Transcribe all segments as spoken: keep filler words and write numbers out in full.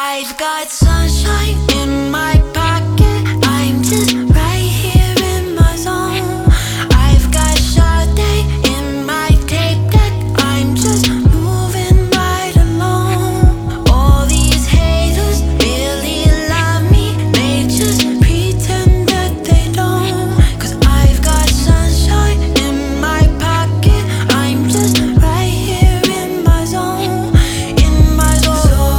I've got sunshine in my pocket. I'm just right here in my zone. I've got Sade in my tape deck. I'm just moving right along. All these haters really love me. They just pretend that they don't. Cause I've got sunshine in my pocket. I'm just right here in my zone. In my zone.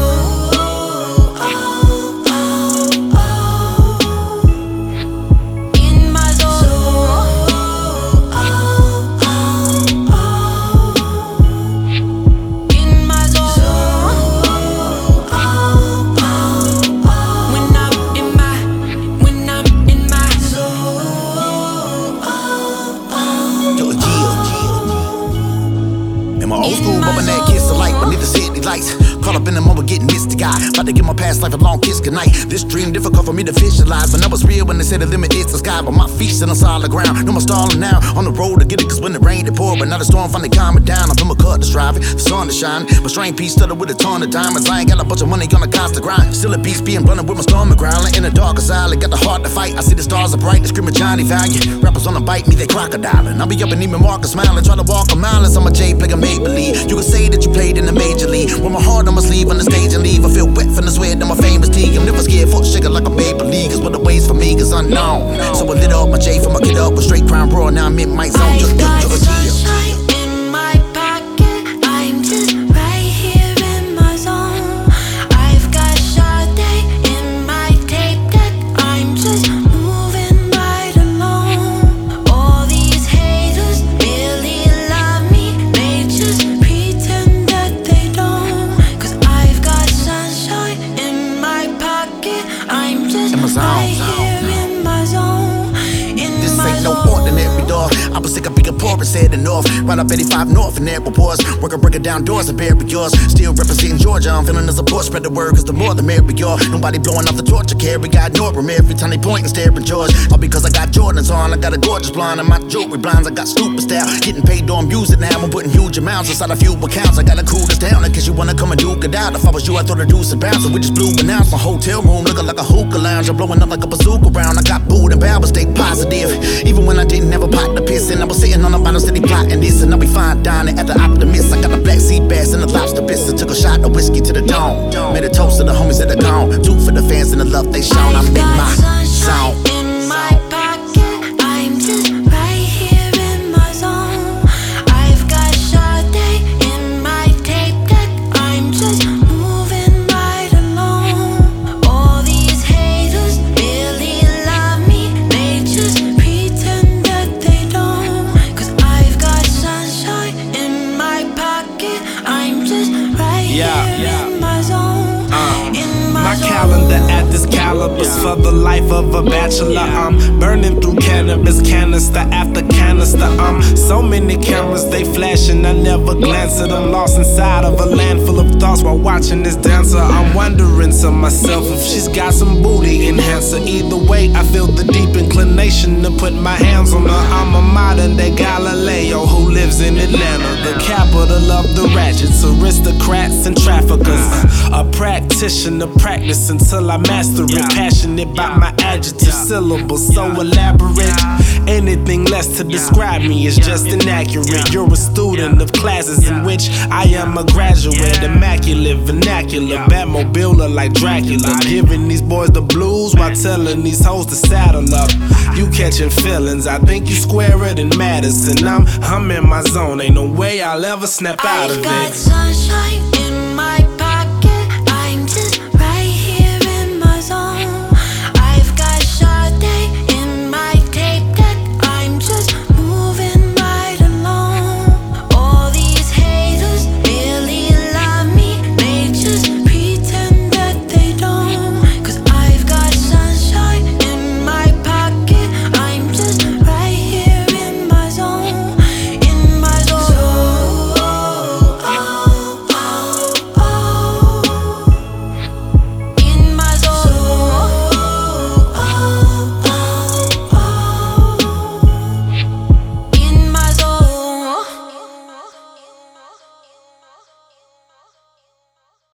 Caught up in the moment, getting misty eyed. About to give my past life a long kiss goodnight. This dream difficult for me to visualize. But I was real when they said the limit is the sky. But my feet still on solid ground. No more stalling now. On the road to get it, cause when it rained it poured. But now the storm finally calming down. I'm in my cut that's driving, the sun is shining. But strange piece studded with a ton of diamonds. I ain't got a bunch of money on the constant grind. Still a beast being running with my stomach growling. In the darkest alley, got the heart to fight. I see the stars are bright, they screaming Johnny Value. Rappers on the bite me, they crocodiling. I'll be up and even Marcus smiling. Try to walk a mile as I'm a J player Maybelline. You can say that you played in the major league. With my heart on my sleeve on the stage and leave. I feel wet from the sweat of my famous tea. I'm never scared, foot shaking like a Maple League. Cause what the ways for me is unknown. So I lit up my J from my kid up with straight crown raw. Now I'm in my zone. I've got sunshine in my pocket. I'm just right here in my zone. I've got Sade in my tape deck. I'm just moving right along. All these haters really love me. They just pretend that they don't. Cause I've got sunshine in my pocket. I'm just right here in my zone. In This my ain't no zone. ordinary dog. I was sick of being poor and said the north. Right up eighty-five north and there was. Working, breaking down doors and bury yours. Still representing Georgia. I'm feeling the support. Spread the word, cause the more the merrier. Nobody blowing off the torch I carry. Got ignored from every time they point and stare at George. All because I got Jordans on. I got a gorgeous blonde and my jewelry blinds. I got stupid style. Getting paid on music now. I'm putting huge amounts inside a few accounts. I gotta cool this down in case you wanna come and duke it out. If I was you, I thought I'd do some bounce. So we just blew announced my hotel room looking like a hookah lounge. I'm blowing up like a bazooka round. I got booed and bad, but stay positive. Even when I didn't have a pot to piss in, I was sitting on the bottom city plotting this, and I'll be fine dining at the Optimist. I got a black sea bass and a lobster biscuit. Took a shot of whiskey to the dome. Made a toast to the homies that are gone. Two for the fans and the love they shown. I'm I've in got my sunshine zone. in my pocket. I'm just right here in my zone. I've got Sade in my tape deck. I'm just moving right along. All these haters really love me. They just pretend that they don't. Cause I've got sunshine in my pocket. I'm just right Yeah, here yeah. in my zone. In my My zone. calendar at this caliber's for the life of a bachelor. I'm burning through cannabis, canister after canister. I'm so many cameras, they flashing, I never glance at them. Lost inside of a land full of thoughts while watching this dancer. I'm wondering to myself if she's got some booty enhancer. Either way, I feel the deep inclination to put my hands on her. I'm a modern day Galileo who lives in Atlanta, the capital of the ratchets, aristocrats and traffickers. A practitioner, practice until I master it. Passionate about my adjective syllables, so elaborate. Anything less to describe me is just inaccurate. You're a student of classes in which I am a graduate. Immaculate vernacular, Batmobile like Dracula. Giving these boys the blues while telling these hoes to saddle up. You catching feelings, I think you squarer than Madison. I'm, I'm in my zone, ain't no way I'll ever snap out I've of got it. sunshine in my